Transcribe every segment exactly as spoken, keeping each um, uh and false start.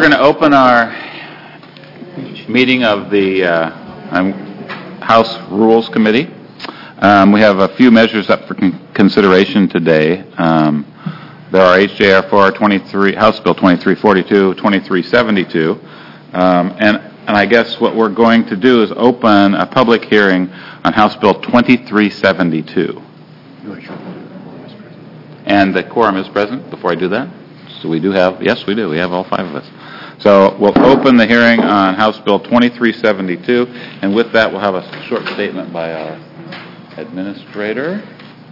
going to open our meeting of the uh, um, House Rules Committee. Um, we have a few measures up for con- consideration today. Um, there are H J R four twenty-three, House Bill twenty-three forty-two, twenty-three seventy-two, um, and, and I guess what we're going to do is open a public hearing on House Bill twenty-three seventy-two. And the quorum is present before I do that? So we do have, yes, we do. We have all five of us. So we'll open the hearing on House Bill twenty-three seventy-two, and with that, we'll have a short statement by our administrator.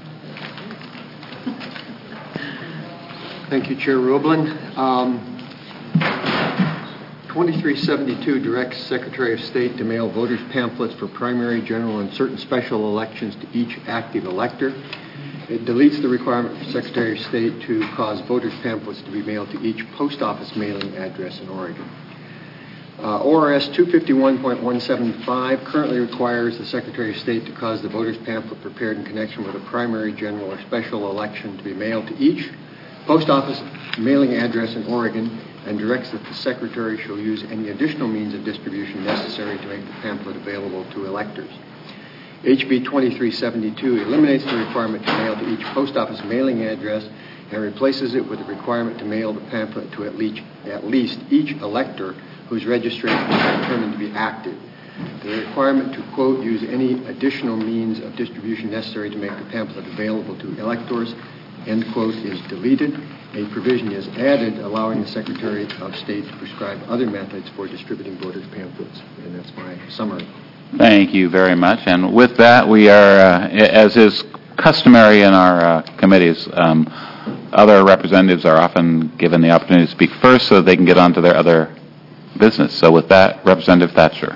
Thank you, Chair Roblin. Um, twenty-three seventy-two directs Secretary of State to mail voters' pamphlets for primary, general, and certain special elections to each active elector. It deletes the requirement for Secretary of State to cause voters' pamphlets to be mailed to each post office mailing address in Oregon. Uh, O R S two fifty-one point one seven five currently requires the Secretary of State to cause the voters' pamphlet prepared in connection with a primary, general, or special election to be mailed to each post office mailing address in Oregon, and directs that the Secretary shall use any additional means of distribution necessary to make the pamphlet available to electors. H B twenty-three seventy-two eliminates the requirement to mail to each post office mailing address and replaces it with the requirement to mail the pamphlet to at least, at least each elector whose registration is determined to be active. The requirement to, quote, use any additional means of distribution necessary to make the pamphlet available to electors, end quote, is deleted. A provision is added allowing the Secretary of State to prescribe other methods for distributing voters' pamphlets. And that's my summary. Thank you very much. And with that, we are, uh, as is customary in our uh, committees, um, other representatives are often given the opportunity to speak first so that they can get on to their other business. So with that, Representative Thatcher.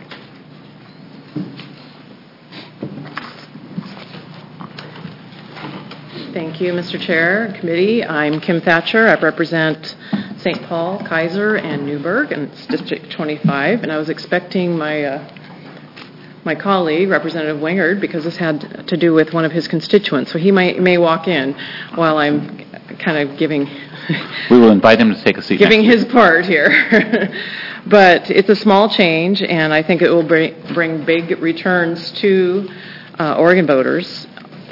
Thank you, Mister Chair, Committee. I'm Kim Thatcher. I represent Saint Paul, Kaiser, and Newburgh, and it's District twenty-five. And I was expecting my uh, my colleague, Representative Wingard, because this had to do with one of his constituents. So he may, may walk in while I'm kind of giving... We will invite him to take a seat. Giving his part here. But it's a small change, and I think it will bring, bring big returns to uh, Oregon voters.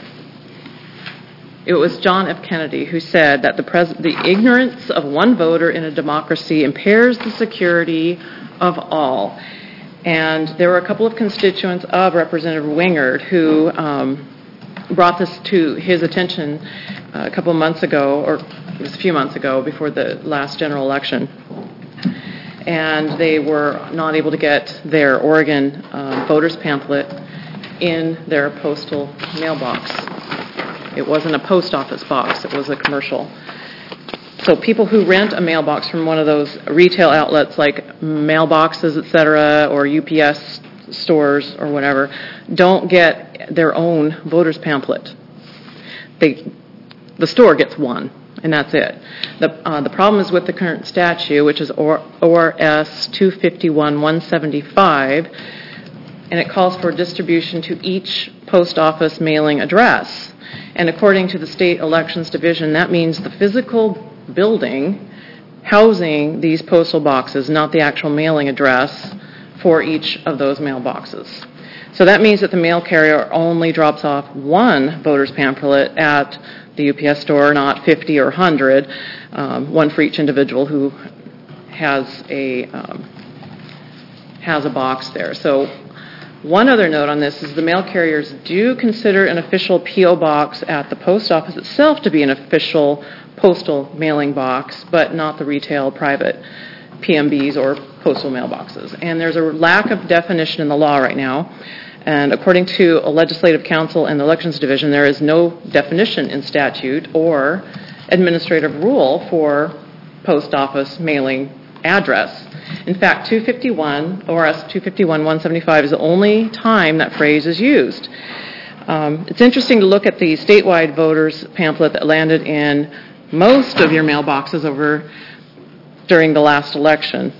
It was John F. Kennedy who said that the, pres- the ignorance of one voter in a democracy impairs the security of all. And there were a couple of constituents of Representative Wingard who um, brought this to his attention uh, a couple of months ago, or it was a few months ago, before the last general election. And they were not able to get their Oregon uh, voters pamphlet in their postal mailbox. It wasn't a post office box, it was a commercial. So people who rent a mailbox from one of those retail outlets like mailboxes, et cetera, or U P S stores or whatever, don't get their own voter's pamphlet. They, the store gets one, and that's it. The, uh, the problem is with the current statute, which is O R S two fifty-one one seventy-five, and it calls for distribution to each post office mailing address. And according to the State Elections Division, that means the physical building housing these postal boxes, not the actual mailing address for each of those mailboxes. So that means that the mail carrier only drops off one voter's pamphlet at the U P S store, not fifty or one hundred, um, one for each individual who has a um, has a box there. So one other note on this is the mail carriers do consider an official P O box at the post office itself to be an official postal mailing box, but not the retail private P M Bs or postal mailboxes. And there's a lack of definition in the law right now. And according to a legislative council and the elections division, there is no definition in statute or administrative rule for post office mailing address. In fact, two fifty-one, O R S two fifty-one one seventy-five is the only time that phrase is used. Um, it's interesting to look at the statewide voters pamphlet that landed in most of your mailboxes over during the last election.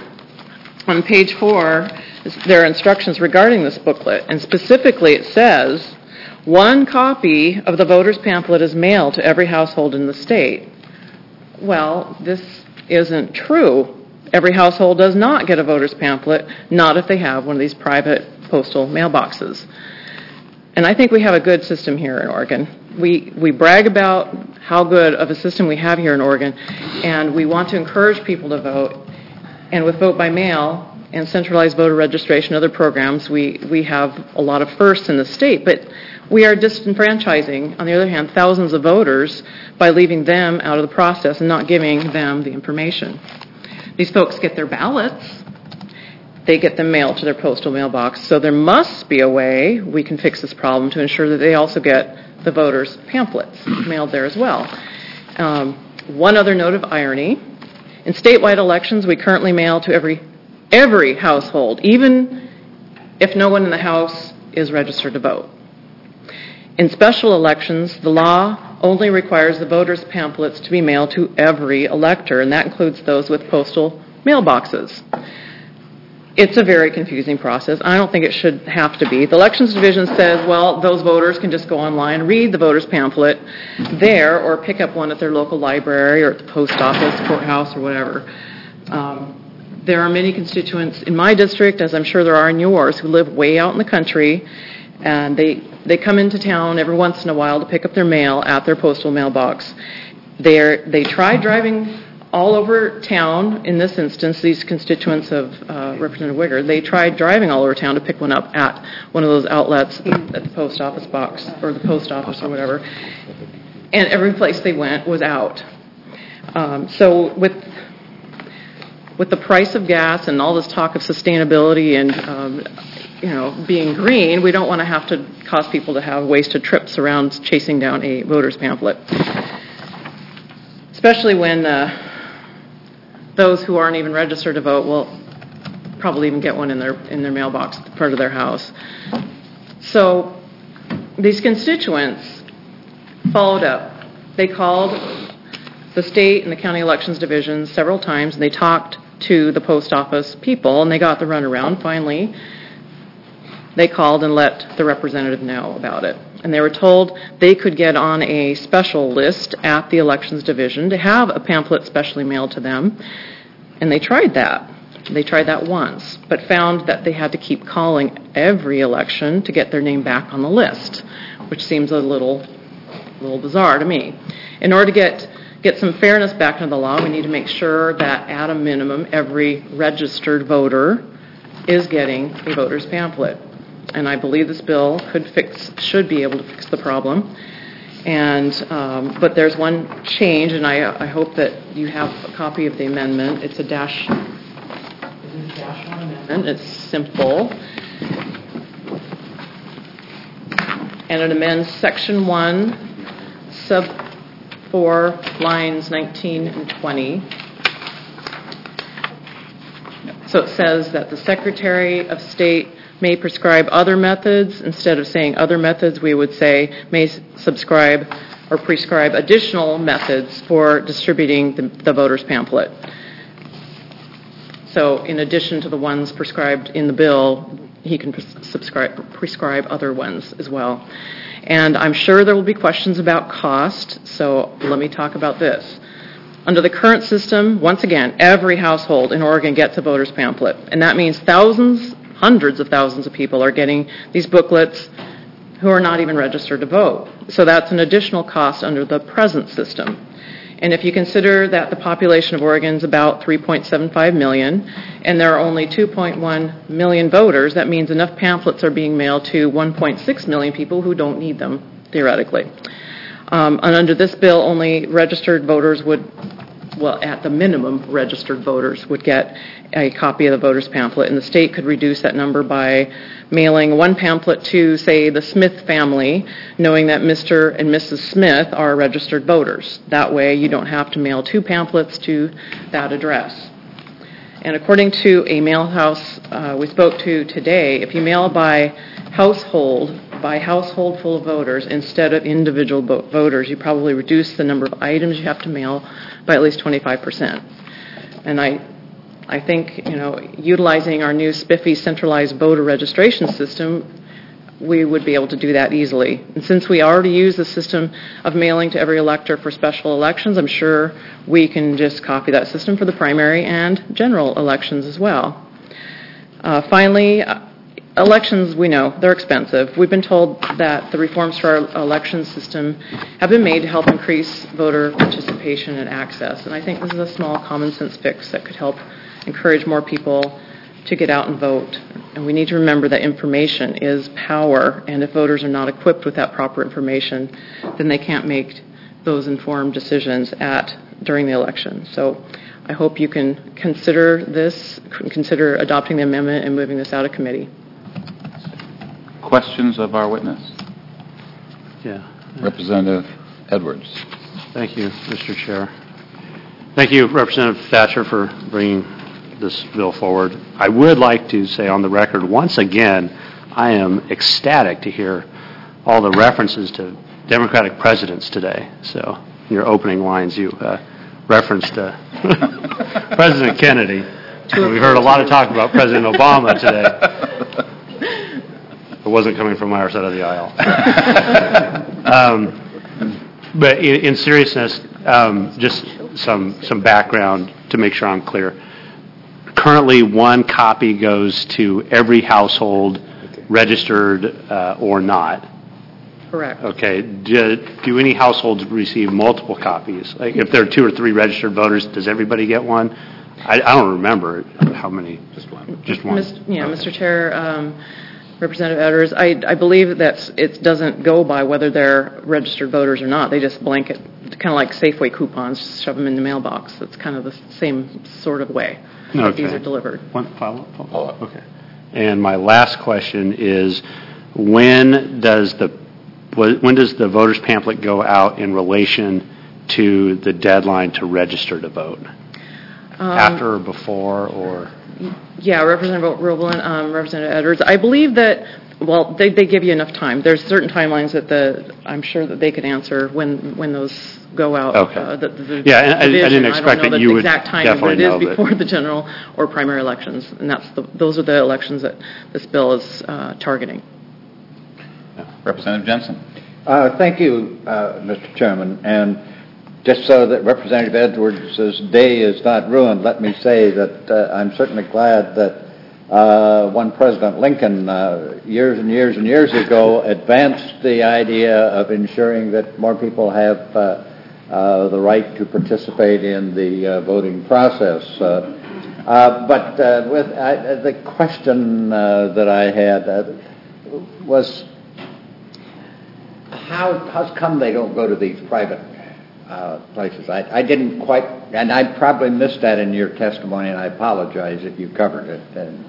On page four, there are instructions regarding this booklet, and specifically it says, one copy of the voter's pamphlet is mailed to every household in the state. Well, this isn't true. every household does not get a voter's pamphlet, not if they have one of these private postal mailboxes. And I think we have a good system here in Oregon. We we brag about how good of a system we have here in Oregon, and we want to encourage people to vote. And with vote by mail and centralized voter registration, other programs, we, we have a lot of firsts in the state. But we are disenfranchising, on the other hand, thousands of voters by leaving them out of the process and not giving them the information. These folks get their ballots. They get them mailed to their postal mailbox. So there must be a way we can fix this problem to ensure that they also get the voters' pamphlets mailed there as well. Um, one other note of irony. In statewide elections, we currently mail to every every household, even if no one in the house is registered to vote. In special elections, the law only requires the voters' pamphlets to be mailed to every elector, and that includes those with postal mailboxes. It's a very confusing process. I don't think it should have to be. The Elections Division says, well, those voters can just go online, read the voters' pamphlet there, or pick up one at their local library or at the post office, courthouse, or whatever. Um, there are many constituents in my district, as I'm sure there are in yours, who live way out in the country, and they, they come into town every once in a while to pick up their mail at their postal mailbox. They're, they try driving all over town. In this instance, these constituents of uh, Representative Wigger, they tried driving all over town to pick one up at one of those outlets at the post office box or the post office or whatever, and every place they went was out. Um, so with with the price of gas and all this talk of sustainability and um, you know being green, we don't want to have to cause people to have wasted trips around chasing down a voter's pamphlet, especially when uh, those who aren't even registered to vote will probably even get one in their in their mailbox in front of their house. So these constituents followed up. They called the state and the county elections divisions several times, and they talked to the post office people, and they got the runaround. Finally, they called and let the representative know about it. And they were told they could get on a special list at the elections division to have a pamphlet specially mailed to them. And they tried that. They tried that once, but found that they had to keep calling every election to get their name back on the list, which seems a little, little bizarre to me. In order to get get some fairness back into the law, we need to make sure that at a minimum every registered voter is getting a voter's pamphlet. And I believe this bill could fix, should be able to fix the problem. And um, but there's one change, and I, I hope that you have a copy of the amendment. It's a dash, it's a dash one amendment. It's simple, and it amends section one, sub four, lines nineteen and twenty. So it says that the Secretary of State may prescribe other methods. Instead of saying other methods, we would say may subscribe or prescribe additional methods for distributing the, the voter's pamphlet. So in addition to the ones prescribed in the bill, he can pres- subscribe, prescribe other ones as well. And I'm sure there will be questions about cost, so let me talk about this. Under the current system, once again, every household in Oregon gets a voter's pamphlet, and that means thousands hundreds of thousands of people are getting these booklets who are not even registered to vote. So that's an additional cost under the present system. And if you consider that the population of Oregon is about three point seven five million, and there are only two point one million voters, that means enough pamphlets are being mailed to one point six million people who don't need them, theoretically. Um, and under this bill, only registered voters would, well, at the minimum, registered voters would get a copy of the voter's pamphlet, and the state could reduce that number by mailing one pamphlet to, say, the Smith family, knowing that Mister and Missus Smith are registered voters. That way, you don't have to mail two pamphlets to that address. And according to a mail house uh, we spoke to today, if you mail by household, by household full of voters instead of individual bo- voters, you probably reduce the number of items you have to mail by at least twenty-five percent. And I I think, you know, utilizing our new spiffy centralized voter registration system we would be able to do that easily. And since we already use the system of mailing to every elector for special elections, I'm sure we can just copy that system for the primary and general elections as well. Uh, finally, uh, elections, we know, they're expensive. We've been told that the reforms to our election system have been made to help increase voter participation and access. And I think this is a small common sense fix that could help encourage more people to get out and vote. And we need to remember that information is power, and if voters are not equipped with that proper information, then they can't make those informed decisions at during the election. So I hope you can consider this, consider adopting the amendment and moving this out of committee. Questions of our witness? Yeah. Representative Edwards. Thank you, Mister Chair. Thank you, Representative Thatcher, for bringing this bill forward. I would like to say on the record, once again, I am ecstatic to hear all the references to Democratic presidents today. So in your opening lines, you uh, referenced uh, President Kennedy. We heard a lot of talk about President Obama today. It wasn't coming from our side of the aisle. um, but in, in seriousness, um, just some some background to make sure I'm clear. Currently, one copy goes to every household, registered uh, or not. Correct. Okay. Do, do any households receive multiple copies? Like if there are two or three registered voters, does everybody get one? I, I don't remember how many. Just one. Just one. Mister Yeah, okay. Mister Chair, um, Representative Edwards, I, I believe that it doesn't go by whether they're registered voters or not. They just blanket, kind of like Safeway coupons, just shove them in the mailbox. It's kind of the same sort of way that Okay. these are delivered. One follow-up? Follow-up. Okay. And my last question is, when does the when does the voters pamphlet go out in relation to the deadline to register to vote? Um, After or before or? Yeah, Representative Roblin, um, Representative Edwards. I believe that, well, they, they give you enough time. There's certain timelines that the I'm sure that they could answer when when those go out. Okay. Uh, the, the, yeah, and I, I didn't I expect don't know that you the would exact timing, definitely but it is know, before the general or primary elections, and that's the, those are the elections that this bill is uh, targeting. Representative Jensen. Uh, thank you, uh, Mister Chairman. And just so that Representative Edwards' day is not ruined, let me say that uh, I'm certainly glad that uh, one President Lincoln, uh, years and years and years ago, advanced the idea of ensuring that more people have uh, uh, the right to participate in the uh, voting process. Uh, uh, but uh, with uh, the question uh, that I had uh, was, How how's come they don't go to these private uh, places? I, I didn't quite, and I probably missed that in your testimony, and I apologize if you covered it. And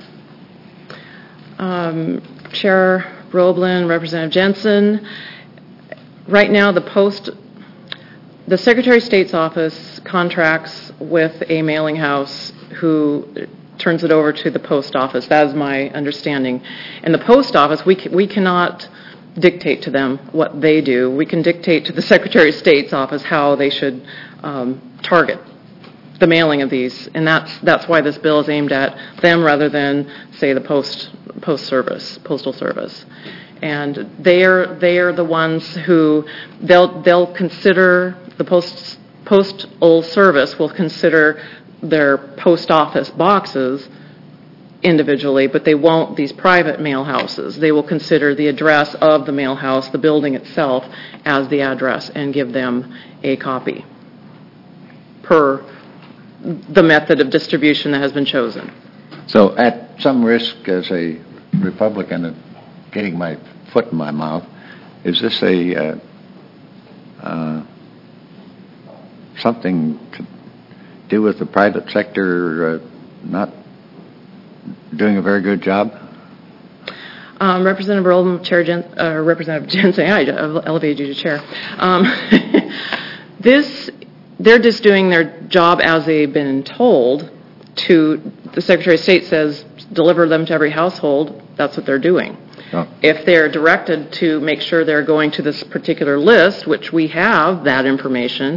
Um, Chair Roblin, Representative Jensen, right now the post, the Secretary of State's office contracts with a mailing house who turns it over to the post office. That is my understanding. And the post office, we we cannot dictate to them what they do. We can dictate to the Secretary of State's office how they should um, target the mailing of these, and that's that's why this bill is aimed at them rather than, say, the post post service, postal service. And they are they are the ones who they'll they'll consider the post postal service will consider their post office boxes individually, but they won't these private mail houses. They will consider the address of the mail house, the building itself, as the address and give them a copy per the method of distribution that has been chosen. so at some risk as a Republican of getting my foot in my mouth, is this a uh, uh, something to do with the private sector uh, not doing a very good job? Um, Representative Earl, Chair Jen, uh, Representative Jensen, I elevated you to chair. Um, this, they're just doing their job as they've been told to, the Secretary of State says, deliver them to every household. That's what they're doing. Oh. If they're directed to make sure they're going to this particular list, which we have that information,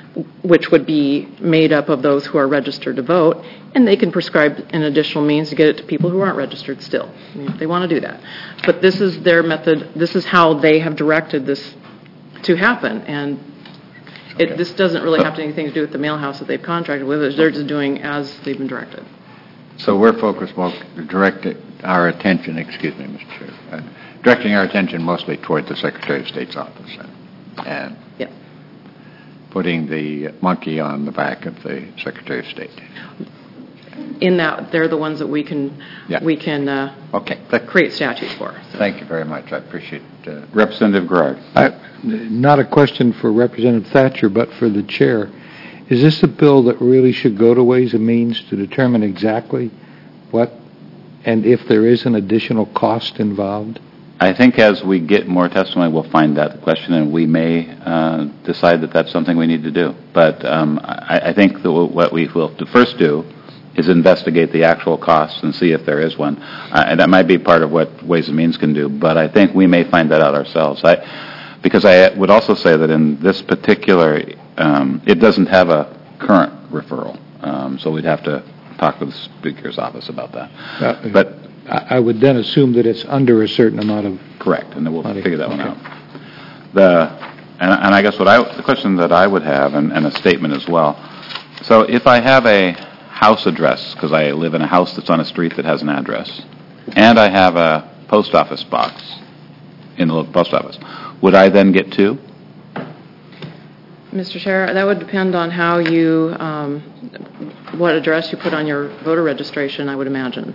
which would be made up of those who are registered to vote, and they can prescribe an additional means to get it to people who aren't registered still, I mean, if they want to do that. But this is their method, this is how they have directed this to happen, and it, this doesn't really have anything to do with the mail house that they've contracted with, they're just doing as they've been directed. So we're focused, more, directing our attention, excuse me, Mister Chair, uh, directing our attention mostly toward the Secretary of State's office and, and Yeah. putting the monkey on the back of the Secretary of State. In that, they're the ones that we can, Yeah. we can uh, Okay. Th- create statutes for. So. Thank you very much. I appreciate uh, Representative Gerard. I- Not a question for Representative Thatcher, but for the chair. Is this a bill that really should go to Ways and Means to determine exactly what, and if there is an additional cost involved? I think as we get more testimony, we'll find that the question, and we may uh, decide that that's something we need to do. But um, I, I think that what we will to first do is investigate the actual costs and see if there is one. Uh, and that might be part of what Ways and Means can do, but I think we may find that out ourselves. I, because I would also say that in this particular, um, it doesn't have a current referral, um, so we'd have to talk with the Speaker's office about that. Uh, But I I would then assume that it's under a certain amount of... correct, and then we'll Money. figure that one Okay. out. The and, and I guess what I the question that I would have, and, and a statement as well. So if I have a house address, because I live in a house that's on a street that has an address, and I have a post office box in the local post office, would I then get two? Mister Chair, that would depend on how you, um, what address you put on your voter registration, I would imagine.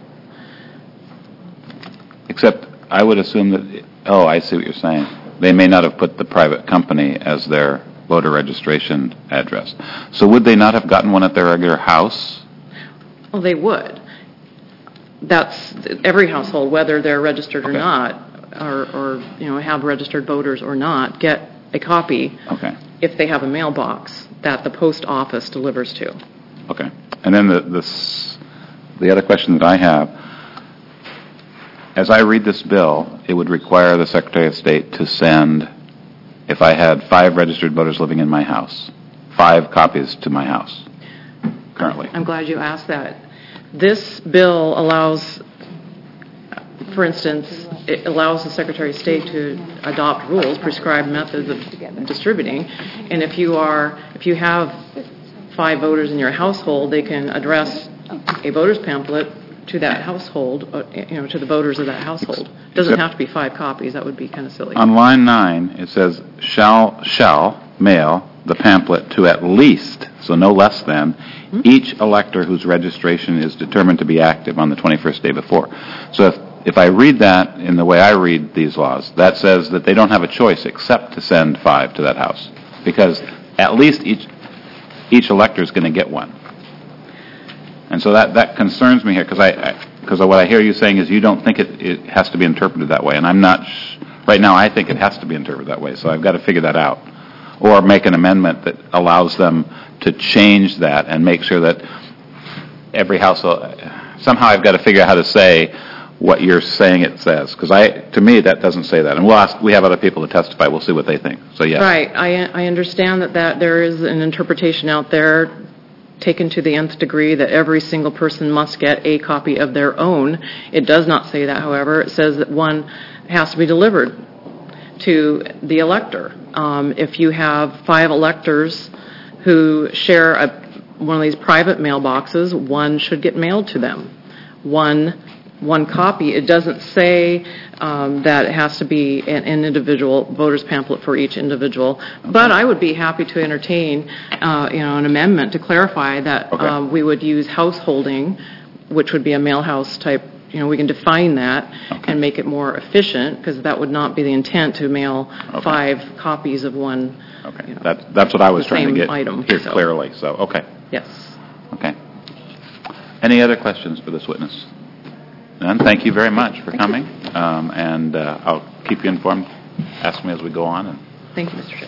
Except I would assume that, oh, I see what you're saying. They may not have put the private company as their voter registration address. So would they not have gotten one at their regular house? Well, they would. That's every household, whether they're registered or Okay. not, or, or, you know, have registered voters or not, get a copy Okay. if they have a mailbox that the post office delivers to. Okay. And then the, this, the other question that I have, as I read this bill, it would require the Secretary of State to send, if I had five registered voters living in my house, five copies to my house currently. I'm glad you asked that. This bill allows, for instance, it allows the Secretary of State to adopt rules, prescribed methods of distributing, and if you are, if you have five voters in your household, they can address a voter's pamphlet to that household, uh, you know, to the voters of that household. It doesn't Except- have to be five copies. That would be kind of silly. On line nine, it says, shall, shall mail the pamphlet to at least, so no less than, Mm-hmm. each elector whose registration is determined to be active on the twenty-first day before. So if, if I read that in the way I read these laws, that says that they don't have a choice except to send five to that house, because at least each, each elector is going to get one. And so that, that concerns me here, because I, because what I hear you saying is you don't think it, it has to be interpreted that way, and I'm not, sh- right now I think it has to be interpreted that way, so I've got to figure that out. Or make an amendment that allows them to change that and make sure that every household, somehow I've got to figure out how to say what you're saying it says, because I, to me, that doesn't say that. And we'll ask, we have other people to testify, we'll see what they think, so yes. Right. I, I understand that, that there is an interpretation out there taken to the nth degree that every single person must get a copy of their own. It does not say that, however. It says that one has to be delivered to the elector. Um, if you have five electors who share a, one of these private mailboxes, one should get mailed to them. One one copy. It doesn't say um, that it has to be an, an individual voter's pamphlet for each individual. Okay. But I would be happy to entertain, uh, you know, an amendment to clarify that Okay. um, we would use householding, which would be a mail house type. You know, we can define that Okay. and make it more efficient, because that would not be the intent to mail Okay. five copies of one. Okay, you know, that, that's what I was the trying to same get item, here so. clearly, so, okay, Yes. okay. Any other questions for this witness? None, thank you very much for coming, um, and uh, I'll keep you informed, ask me as we go on. And Thank you, Mister Chair.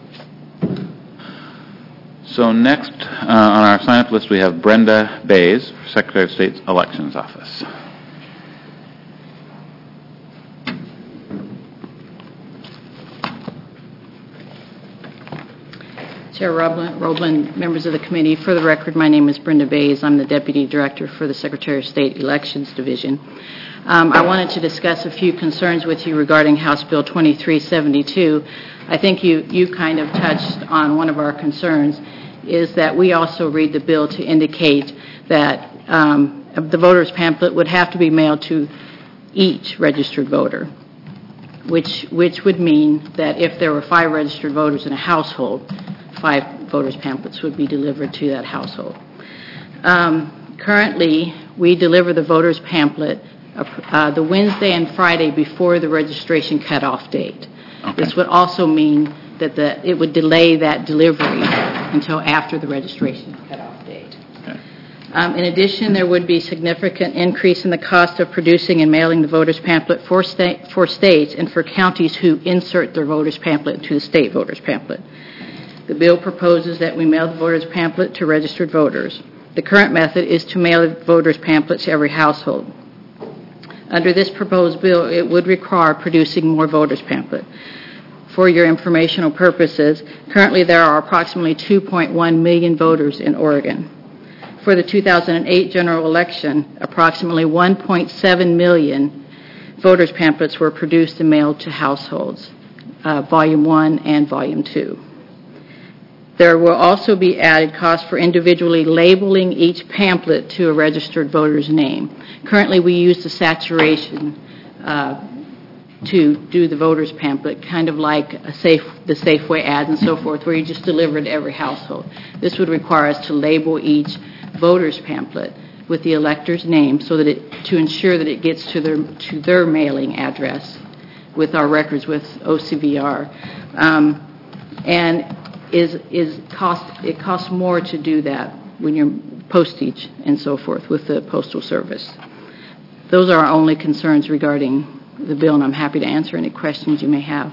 So next uh, on our sign-up list, we have Brenda Bays, Secretary of State's Elections Office. Chair Roblin, Roblin, members of the committee, for the record, my name is Brenda Bays. I'm the Deputy Director for the Secretary of State Elections Division. Um, I wanted to discuss a few concerns with you regarding House Bill twenty-three seventy-two. I think you, you kind of touched on one of our concerns, is that we also read the bill to indicate that um, the voter's pamphlet would have to be mailed to each registered voter, which, which would mean that if there were five registered voters in a household, five voters' pamphlets would be delivered to that household. Um, currently, we deliver the voters' pamphlet uh, the Wednesday and Friday before the registration cutoff date. Okay. This would also mean that the, it would delay that delivery until after the registration cutoff date. Okay. Um, in addition, there would be significant increase in the cost of producing and mailing the voters' pamphlet for, sta- for states and for counties who insert their voters' pamphlet into the state voters' pamphlet. The bill proposes that we mail the voters' pamphlet to registered voters. The current method is to mail the voters' pamphlets to every household. Under this proposed bill, it would require producing more voters' pamphlet. For your informational purposes, currently there are approximately two point one million voters in Oregon. For the two thousand eight general election, approximately one point seven million voters' pamphlets were produced and mailed to households, uh, Volume one and Volume two. There will also be added costs for individually labeling each pamphlet to a registered voter's name. Currently, we use the saturation uh, to do the voter's pamphlet, kind of like a safe, the Safeway ads and so forth, where you just deliver it to every household. This would require us to label each voter's pamphlet with the elector's name so that it, to ensure that it gets to their, to their mailing address with our records with O C V R. Um, and is is cost it costs more to do that when you're postage and so forth with the Postal Service. Those are our only concerns regarding the bill, and I'm happy to answer any questions you may have.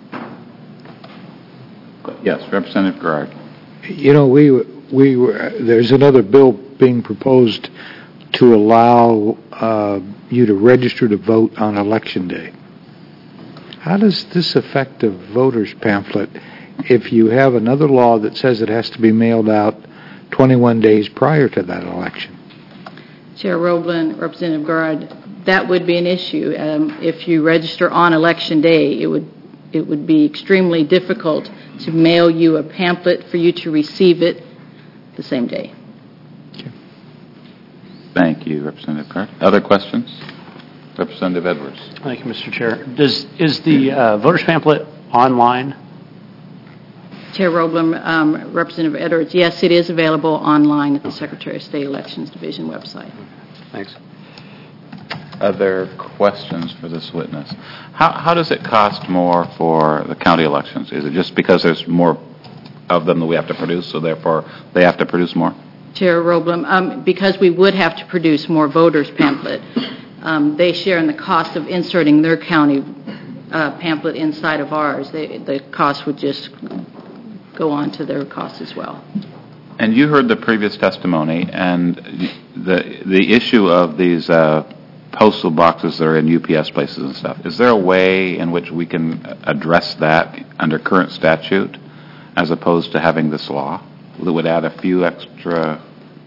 Yes, Representative Garrard. You know, we we were, there's another bill being proposed to allow uh, you to register to vote on Election Day. How does this affect a voter's pamphlet if you have another law that says it has to be mailed out twenty-one days prior to that election? Chair Roblin, Representative Garrard, that would be an issue. Um, if you register on Election Day, it would it would be extremely difficult to mail you a pamphlet for you to receive it the same day. Okay. Thank you, Representative Garrard. Other questions? Representative Edwards. Thank you, Mister Chair. Does is the uh, voter's pamphlet online? Chair Roblin, um, Representative Edwards, yes, it is available online at the Secretary of State Elections Division website. Thanks. Other questions for this witness? How, how does it cost more for the county elections? Is it just because there's more of them that we have to produce, so therefore they have to produce more? Chair Roblin, um, because we would have to produce more voters' pamphlet, um, they share in the cost of inserting their county uh, pamphlet inside of ours. They, the cost would just go on to their cost as well. And you heard the previous testimony, and the the issue of these uh, postal boxes that are in U P S places and stuff. Is there a way in which we can address that under current statute, as opposed to having this law that would add a few extra,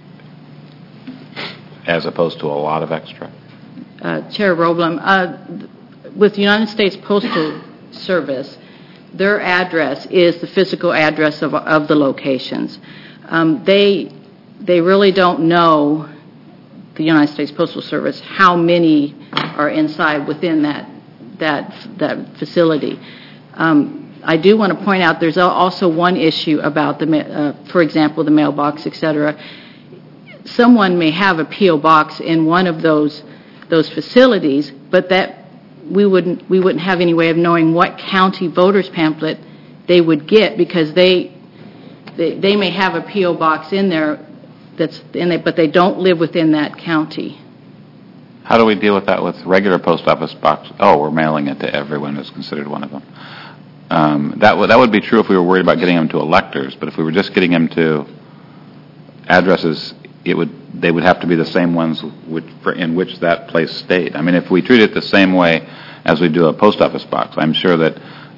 as opposed to a lot of extra? Uh, Chair Roblin, uh, with the United States Postal Service, their address is the physical address of, of the locations. Um, they they really don't know, the United States Postal Service, how many are inside within that that that facility. Um, I do want to point out there's also one issue about the, uh, for example, the mailbox, et cetera. Someone may have a P O box in one of those those facilities, but that we wouldn't we wouldn't have any way of knowing what county voters pamphlet they would get, because they they, they may have a P O box in there that's in it, but they don't live within that county. How do we deal with that with regular post office box? Oh, we're mailing it to everyone who's considered one of them. Um, that would that would be true if we were worried about getting them to electors, but if we were just getting them to addresses, it would they would have to be the same ones which, for, in which that place stayed. I mean, if we treat it the same way as we do a post office box, I'm sure that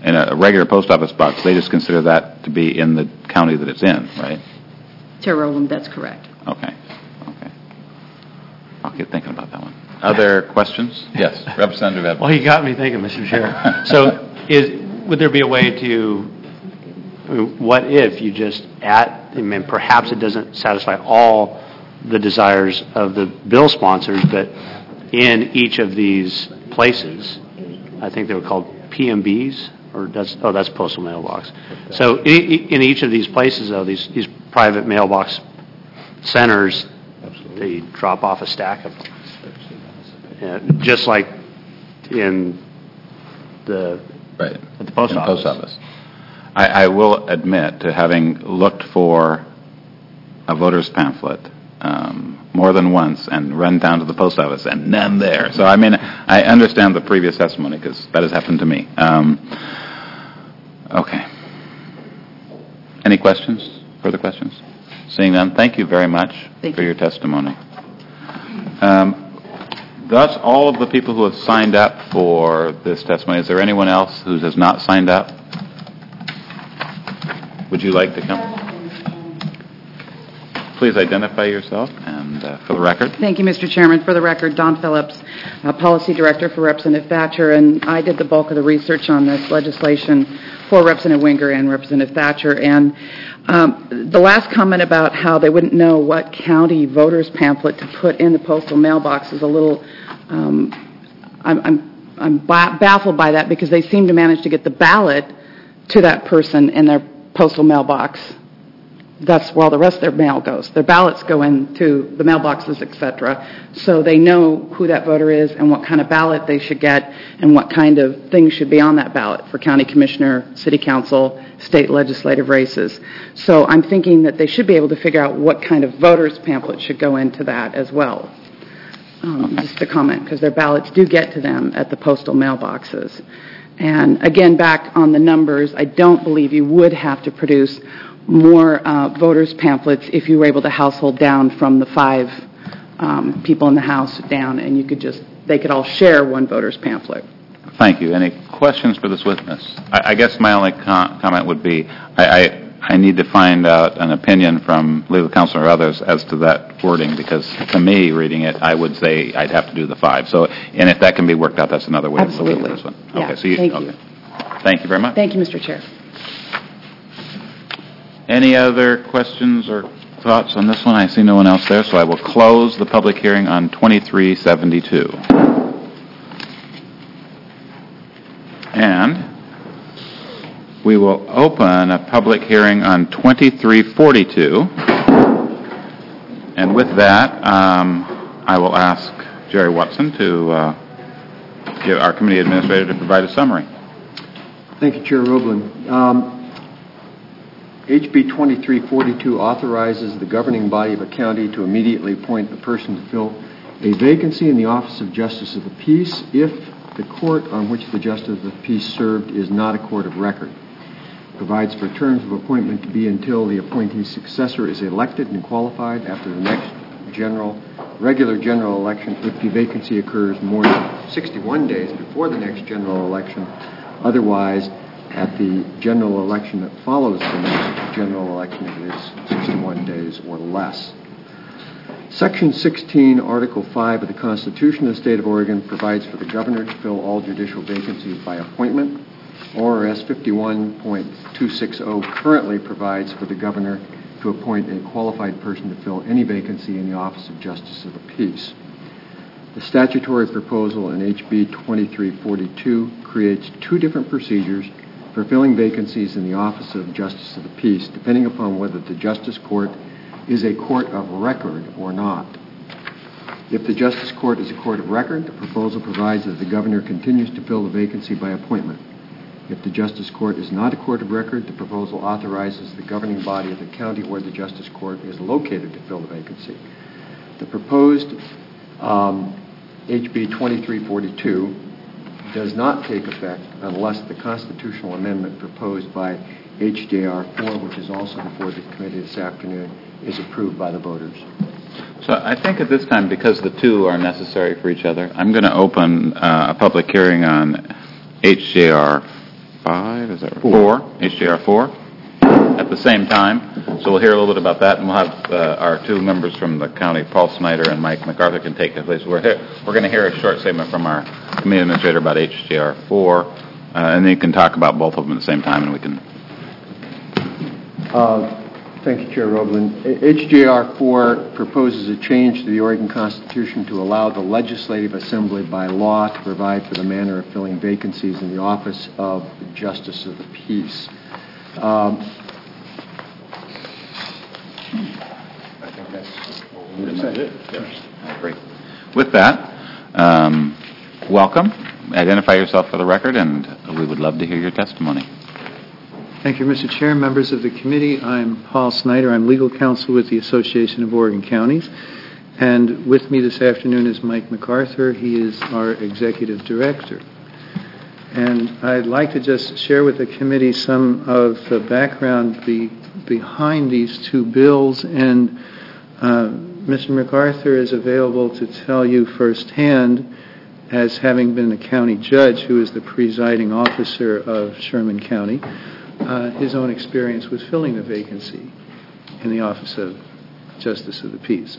in a regular post office box, they just consider that to be in the county that it's in, right? Chair Rowland, that's correct. Okay, okay. I'll get thinking about that one. Other questions? Yes, Representative Edwards. Well, you got me thinking, Mister Chair. So is, would there be a way to, I mean, what if you just add, I mean, perhaps it doesn't satisfy all the desires of the bill sponsors, but in each of these places, I think they were called P M Bs, or that's, oh, that's postal mailbox. So in, in each of these places, though, these, these private mailbox centers, they drop off a stack of them. Yeah, just like in the, right. at the post in office. The post office. I, I will admit to having looked for a voter's pamphlet um, more than once and run down to the post office and none there. So, I mean, I understand the previous testimony because that has happened to me. Um, okay. Any questions? Further questions? Seeing none, thank you very much Thank for you. your testimony. Um, Thus, all of the people who have signed up for this testimony, is there anyone else who has not signed up? Would you like to come? Please identify yourself and uh, for the record. Thank you, Mister Chairman. For the record, Don Phillips, uh, Policy Director for Representative Thatcher, and I did the bulk of the research on this legislation for Representative Winger and Representative Thatcher. And um, the last comment about how they wouldn't know what county voters pamphlet to put in the postal mailbox is a little, um, I'm, I'm, I'm ba- baffled by that because they seem to manage to get the ballot to that person in their postal mailbox. That's where all the rest of their mail goes. Their ballots go into the mailboxes, et cetera. So they know who that voter is and what kind of ballot they should get and what kind of things should be on that ballot for county commissioner, city council, state legislative races. So I'm thinking that they should be able to figure out what kind of voters pamphlet should go into that as well. Um, just a comment, because their ballots do get to them at the postal mailboxes. And again, back on the numbers, I don't believe you would have to produce more uh, voters pamphlets if you were able to household down from the five um, people in the house down, and you could just, they could all share one voter's pamphlet. Thank you. Any questions for this witness? I, I guess my only com- comment would be I, I, I need to find out an opinion from legal counsel or others as to that wording, because to me, reading it, I would say I'd have to do the five. So, and if that can be worked out, that's another way Absolutely. of looking at this one. Yeah, Okay, so you, thank okay. you. Thank you very much. Thank you, Mister Chair. Any other questions or thoughts on this one? I see no one else there, so I will close the public hearing on twenty-three seventy-two. And we will open a public hearing on twenty-three forty-two. And with that, um, I will ask Jerry Watson to uh, give our committee administrator to provide a summary. Thank you, Chair Roblin. Um, H B twenty-three forty-two authorizes the governing body of a county to immediately appoint a person to fill a vacancy in the Office of Justice of the Peace if the court on which the Justice of the Peace served is not a court of record. Provides for terms of appointment to be until the appointee's successor is elected and qualified after the next general, regular general election if the vacancy occurs more than sixty-one days before the next general election. Otherwise, at the general election that follows the next general election, it is sixty-one days or less. Section sixteen, Article five of the Constitution of the State of Oregon provides for the governor to fill all judicial vacancies by appointment. O R S fifty-one point two sixty currently provides for the governor to appoint a qualified person to fill any vacancy in the Office of Justice of the Peace. The statutory proposal in H B twenty-three forty-two creates two different procedures for filling vacancies in the Office of Justice of the Peace, depending upon whether the Justice Court is a court of record or not. If the Justice Court is a court of record, the proposal provides that the governor continues to fill the vacancy by appointment. If the Justice Court is not a court of record, the proposal authorizes the governing body of the county where the Justice Court is located to fill the vacancy. The proposed um, H B twenty-three forty-two does not take effect unless the constitutional amendment proposed by H J R four, which is also before the committee this afternoon, is approved by the voters. So I think at this time, because the two are necessary for each other, I'm going to open uh, a public hearing on H J R five, is that right? Four, H J R four, at the same time. So we'll hear a little bit about that, and we'll have uh, our two members from the county, Paul Snyder and Mike MacArthur, can take the place. We're, we're going to hear a short statement from our committee administrator about H J R four, uh, and then you can talk about both of them at the same time, and we can... Uh, Thank you, Chair Roblin. H J R four proposes a change to the Oregon Constitution to allow the Legislative Assembly by law to provide for the manner of filling vacancies in the office of Justice of the Peace. Um, I think that's, that's it. Yes. Great. With that, um, welcome. Identify yourself for the record, and we would love to hear your testimony. Thank you, Mister Chair, members of the committee. I'm Paul Snyder. I'm legal counsel with the Association of Oregon Counties. And with me this afternoon is Mike MacArthur. He is our executive director. And I'd like to just share with the committee some of the background be, behind these two bills. And uh, Mister MacArthur is available to tell you firsthand, as having been the county judge who is the presiding officer of Sherman County, Uh, his own experience with filling the vacancy in the Office of Justice of the Peace.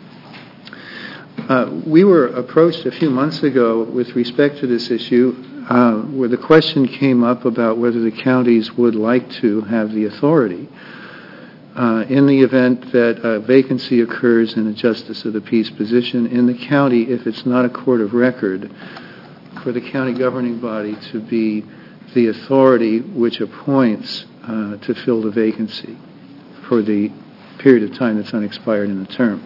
Uh, we were approached a few months ago with respect to this issue uh, where the question came up about whether the counties would like to have the authority uh, in the event that a vacancy occurs in a Justice of the Peace position in the county, if it's not a court of record, for the county governing body to be the authority which appoints uh, to fill the vacancy for the period of time that's unexpired in the term.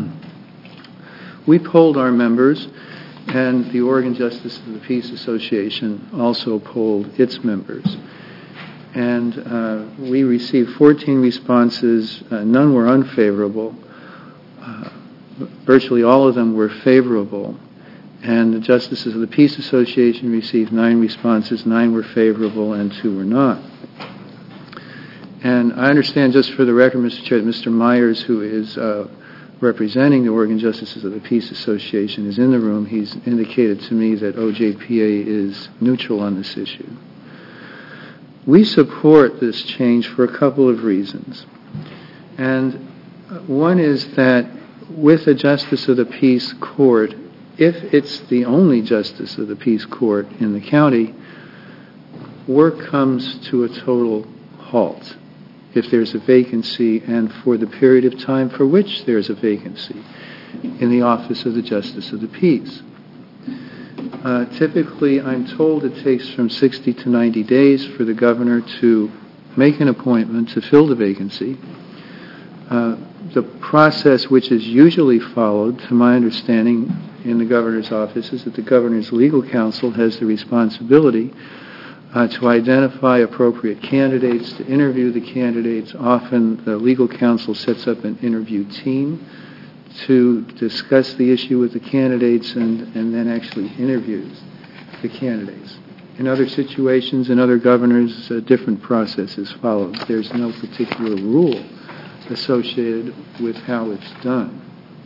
We polled our members, and the Oregon Justice of the Peace Association also polled its members. And uh, we received fourteen responses. Uh, none were unfavorable. Uh, virtually all of them were favorable. And the Justices of the Peace Association received nine responses. Nine were favorable and two were not. And I understand, just for the record, Mister Chair, that Mister Myers, who is uh, representing the Oregon Justices of the Peace Association, is in the room. He's indicated to me that O J P A is neutral on this issue. We support this change for a couple of reasons. And one is that with a Justice of the Peace court, if it's the only Justice of the Peace court in the county, work comes to a total halt if there's a vacancy and for the period of time for which there's a vacancy in the office of the Justice of the Peace. Uh, typically, I'm told it takes from sixty to ninety days for the governor to make an appointment to fill the vacancy. Uh, the process which is usually followed, to my understanding, in the governor's office is that the governor's legal counsel has the responsibility uh, to identify appropriate candidates, to interview the candidates. Often the legal counsel sets up an interview team to discuss the issue with the candidates and, and then actually interviews the candidates. In other situations, in other governors, a different process is followed. There's no particular rule associated with how it's done.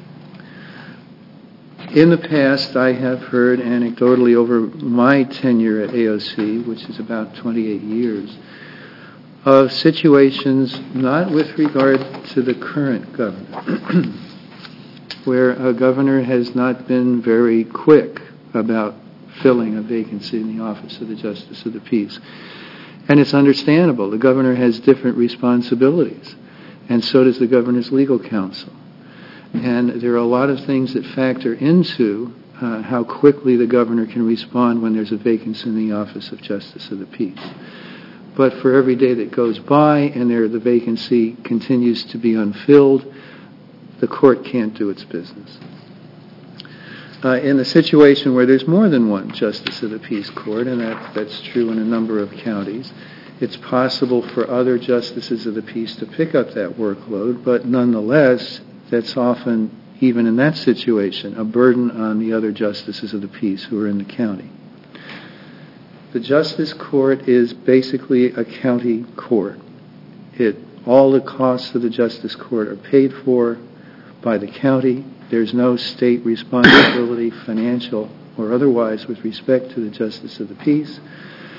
In the past, I have heard anecdotally over my tenure at A O C, which is about twenty-eight years, of situations not with regard to the current governor, where a governor has not been very quick about filling a vacancy in the office of the Justice of the Peace. And it's understandable. The governor has different responsibilities, and so does the governor's legal counsel. And there are a lot of things that factor into uh, how quickly the governor can respond when there's a vacancy in the office of Justice of the Peace. But for every day that goes by and there the vacancy continues to be unfilled, the court can't do its business. Uh, in the situation where there's more than one Justice of the Peace court, and that, that's true in a number of counties, it's possible for other Justices of the Peace to pick up that workload, but nonetheless, that's often, even in that situation, a burden on the other Justices of the Peace who are in the county. The Justice Court is basically a county court. It, all the costs of the Justice Court are paid for by the county. There's no state responsibility, financial or otherwise, with respect to the Justice of the Peace.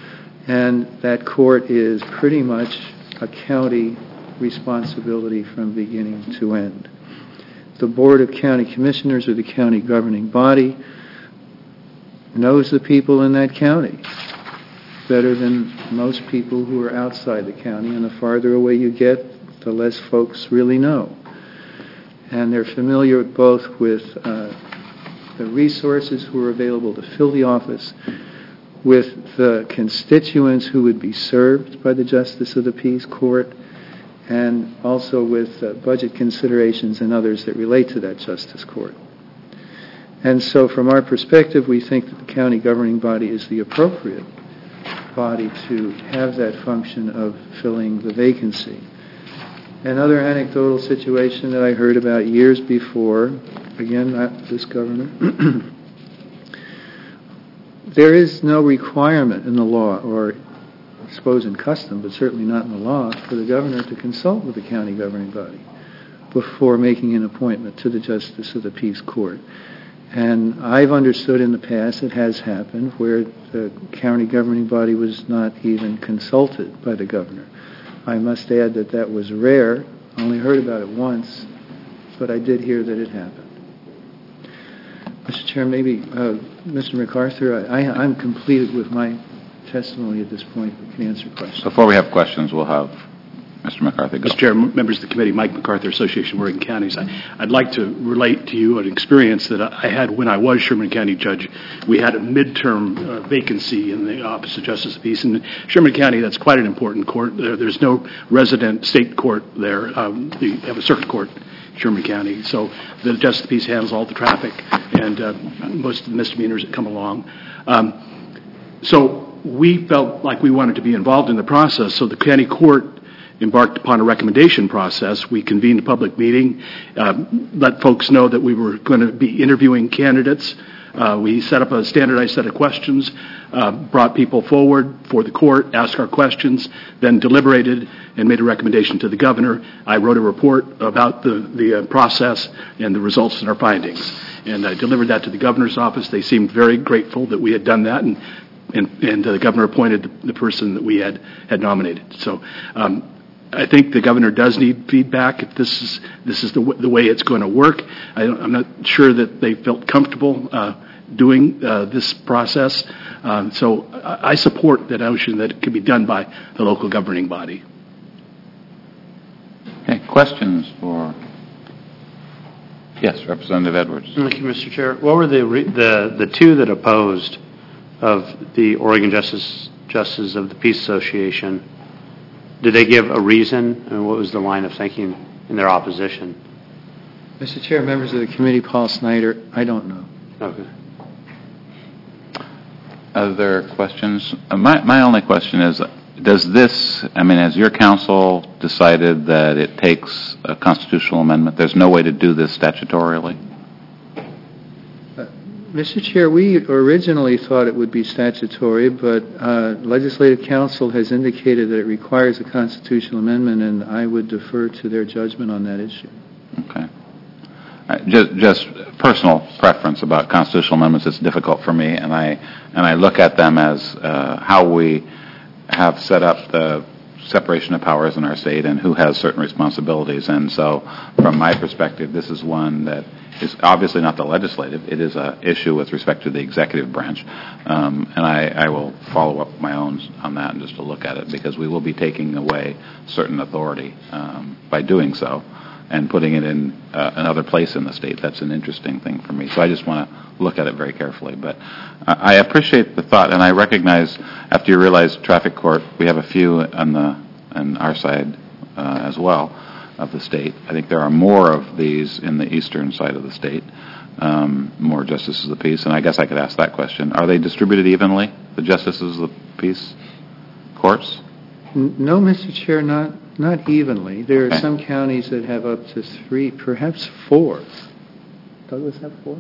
And that court is pretty much a county responsibility from beginning to end. The Board of County Commissioners, or the county governing body, knows the people in that county better than most people who are outside the county, and the farther away you get, the less folks really know. And they're familiar both with uh, the resources who are available to fill the office, with the constituents who would be served by the Justice of the Peace Court, and also with uh, budget considerations and others that relate to that Justice Court. And so from our perspective, we think that the county governing body is the appropriate body to have that function of filling the vacancy. Another anecdotal situation that I heard about years before, again, not this governor, there is no requirement in the law, or I suppose in custom, but certainly not in the law, for the governor to consult with the county governing body before making an appointment to the Justice of the Peace Court. And I've understood in the past it has happened where the county governing body was not even consulted by the governor. I must add that that was rare. I only heard about it once, but I did hear that it happened. Mister Chair, maybe uh, Mister MacArthur, I, I'm completed with my testimony at this point. We can answer questions. Before we have questions, we'll have Mister MacArthur go. Mister Chair, members of the committee, Mike MacArthur, Association of Oregon Counties. I, I'd like to relate to you an experience that I had when I was Sherman County Judge. We had a midterm uh, vacancy in the Office of Justice of Peace. In Sherman County, that's quite an important court. There, there's no resident state court there. Um, they have a circuit court in Sherman County. So the Justice of the Peace handles all the traffic and uh, most of the misdemeanors that come along. Um, so we felt like we wanted to be involved in the process. So the county court embarked upon a recommendation process. We convened a public meeting, uh, let folks know that we were going to be interviewing candidates. Uh, we set up a standardized set of questions, uh, brought people forward for the court, asked our questions, then deliberated and made a recommendation to the governor. I wrote a report about the, the uh, process and the results and our findings. And I delivered that to the governor's office. They seemed very grateful that we had done that, and and, and uh, the governor appointed the, the person that we had, had nominated. So um, I think the governor does need feedback if this is this is the, w- the way it's going to work. I don't, I'm not sure that they felt comfortable uh, doing uh, this process. Um, so I, I support that notion that it can be done by the local governing body. Okay, questions for... Yes, Representative Edwards. Thank you, Mister Chair. What were the re- the the two that opposed of the Oregon Justice Justices of the Peace Association? Did they give a reason, and what was the line of thinking in their opposition? Mister Chair, members of the committee, Paul Snyder, I don't know. Okay. Other questions? Uh, my, my only question is, does this, I mean, has your council decided that it takes a constitutional amendment? There's no way to do this statutorily? Uh, Mister Chair, we originally thought it would be statutory, but uh, Legislative Council has indicated that it requires a constitutional amendment, and I would defer to their judgment on that issue. Okay. Uh, just, just personal preference about constitutional amendments is difficult for me, and I and I look at them as uh, how we have set up the separation of powers in our state and who has certain responsibilities. And so, from my perspective, this is one that is obviously not the legislative. It is an issue with respect to the executive branch, um, and I, I will follow up my own on that and just to look at it, because we will be taking away certain authority um, by doing so, and putting it in uh, another place in the state. That's an interesting thing for me. So I just want to look at it very carefully. But uh, I appreciate the thought, and I recognize after you realize traffic court, we have a few on the on our side uh, as well of the state. I think there are more of these in the eastern side of the state, um, more justices of the peace. And I guess I could ask that question. Are they distributed evenly, the justices of the peace courts? No, Mister Chair, not not evenly. There are Okay. some counties that have up to three, perhaps four. Douglas have four?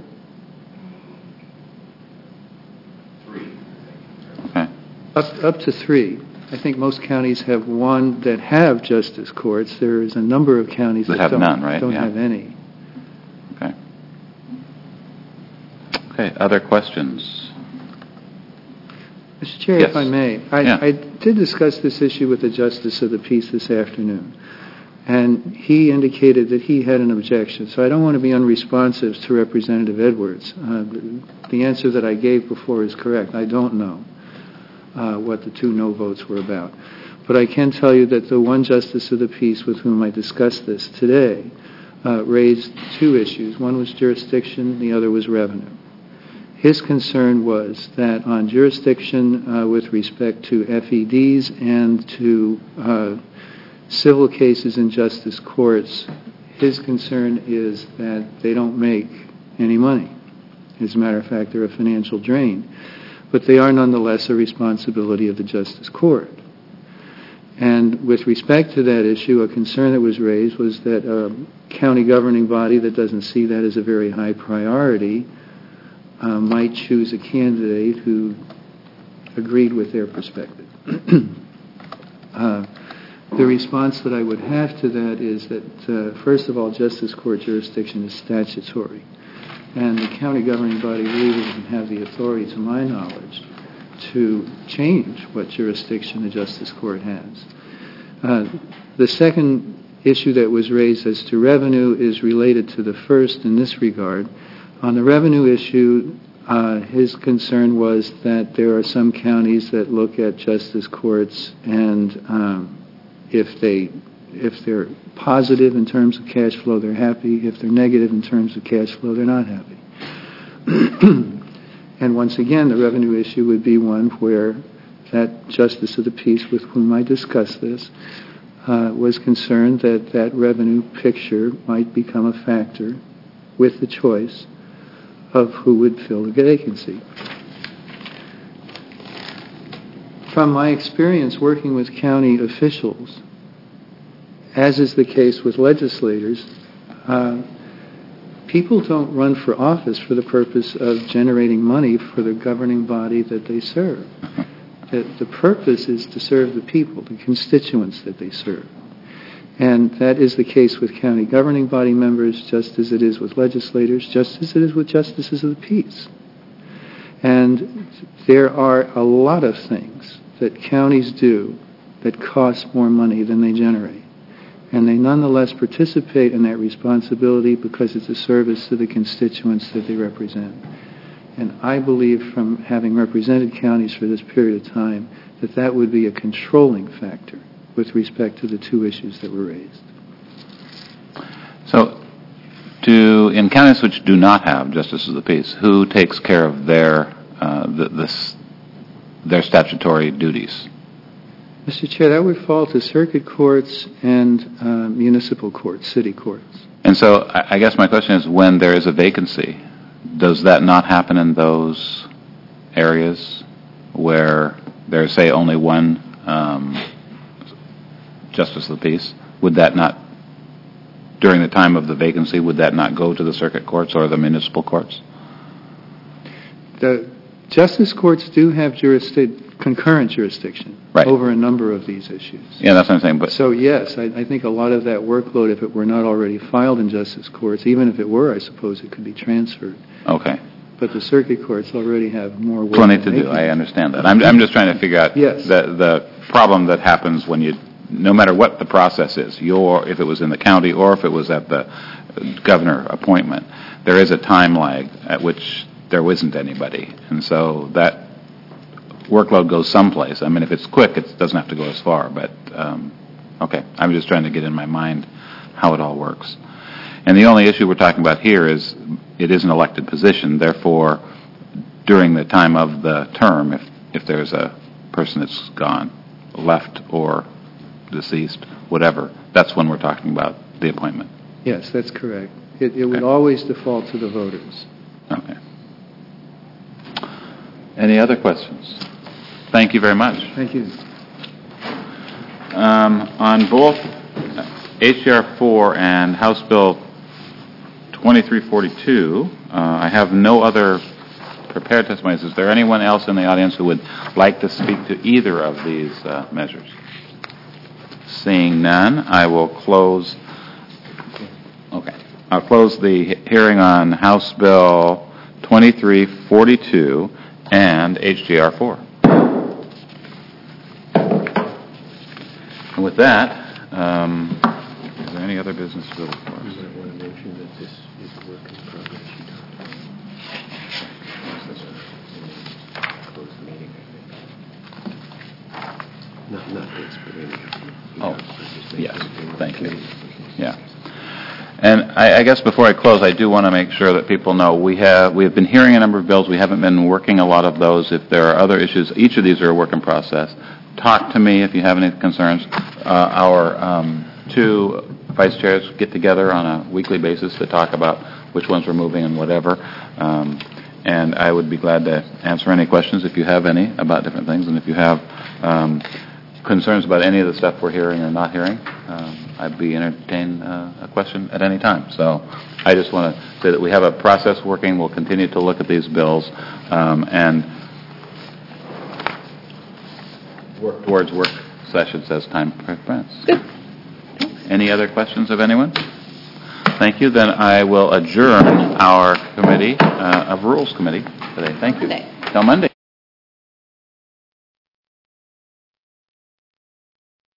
Okay. Up, up to three. I think most counties have one that have justice courts. There is a number of counties That that, have don't, none, right? don't Yeah. have any. Okay. Okay, other questions? Mister Chair, Yes. if I may, I, Yeah. I did discuss this issue with the Justice of the Peace this afternoon, and he indicated that he had an objection. So I don't want to be unresponsive to Representative Edwards. Uh, the, the answer that I gave before is correct. I don't know uh, what the two no votes were about. But I can tell you that the one Justice of the Peace with whom I discussed this today uh, raised two issues. One was jurisdiction, the other was revenue. His concern was that on jurisdiction uh, with respect to F E Ds and to uh, civil cases in justice courts, his concern is that they don't make any money. As a matter of fact, they're a financial drain. But they are nonetheless a responsibility of the justice court. And with respect to that issue, a concern that was raised was that a county governing body that doesn't see that as a very high priority uh, might choose a candidate who agreed with their perspective. uh, the response that I would have to that is that, uh, first of all, justice court jurisdiction is statutory. And the county governing body really doesn't have the authority, to my knowledge, to change what jurisdiction the justice court has. Uh, the second issue that was raised as to revenue is related to the first in this regard. On the revenue issue, uh, his concern was that there are some counties that look at justice courts and um, if they if they're positive in terms of cash flow, they're happy. If they're negative in terms of cash flow, they're not happy. And once again, the revenue issue would be one where that Justice of the Peace with whom I discussed this uh, was concerned that that revenue picture might become a factor with the choice of who would fill the vacancy. From my experience working with county officials, as is the case with legislators, uh, people don't run for office for the purpose of generating money for the governing body that they serve. The, the purpose is to serve the people, the constituents that they serve. And that is the case with county governing body members, just as it is with legislators, just as it is with justices of the peace. And there are a lot of things that counties do that cost more money than they generate. And they nonetheless participate in that responsibility because it's a service to the constituents that they represent. And I believe, from having represented counties for this period of time, that that would be a controlling factor with respect to the two issues that were raised. So, do, in counties which do not have justices of the peace, who takes care of their uh, the, this, their statutory duties? Mister Chair, that would fall to circuit courts and uh, municipal courts, city courts. And so I, I guess my question is, when there is a vacancy, does that not happen in those areas where there's, say, only one um, justice of the peace? Would that not, during the time of the vacancy, would that not go to the circuit courts or the municipal courts? The justice courts do have jurisdiction. Concurrent jurisdiction right. over a number of these issues. Yeah, that's what I'm saying. But so yes, I, I think a lot of that workload, if it were not already filed in justice courts, even if it were, I suppose it could be transferred. Okay. But the circuit courts already have more work. Plenty to do. I understand that. I'm, I'm just trying to figure out yes. the the problem that happens when you, no matter what the process is, your if it was in the county or if it was at the governor appointment, there is a time lag at which there isn't anybody, and so that workload goes someplace. I mean, if it's quick, it doesn't have to go as far, but, um, okay. I'm just trying to get in my mind how it all works. And the only issue we're talking about here is it is an elected position, therefore, during the time of the term, if, if there's a person that's gone, left or deceased, whatever, that's when we're talking about the appointment. Yes, that's correct. It, it would okay. always default to the voters. Okay. Any other questions? Thank you very much. Thank you. Um, on both H R four and House Bill twenty-three forty-two, uh, I have no other prepared testimonies. Is there anyone else in the audience who would like to speak to either of these uh, measures? Seeing none, I will close. Okay. I'll close the hearing on House Bill twenty-three forty-two and H J R four. And with that, um, is there any other business to go before us? Not, not this, but any. Oh, yes, thank you. Yeah. And I, I guess before I close, I do want to make sure that people know we have we have been hearing a number of bills. We haven't been working a lot of those. If there are other issues, each of these are a work in process. Talk to me if you have any concerns. Uh, our um, two vice chairs get together on a weekly basis to talk about which ones we're moving and whatever. Um, and I would be glad to answer any questions if you have any about different things. And if you have um, concerns about any of the stuff we're hearing or not hearing, um, I'd be entertain uh, a question at any time. So I just want to say that we have a process working. We'll continue to look at these bills um, and work towards work sessions as time permits. Any other questions of anyone? Thank you. Then I will adjourn our committee uh, of Rules Committee today. Thank you. Till Monday.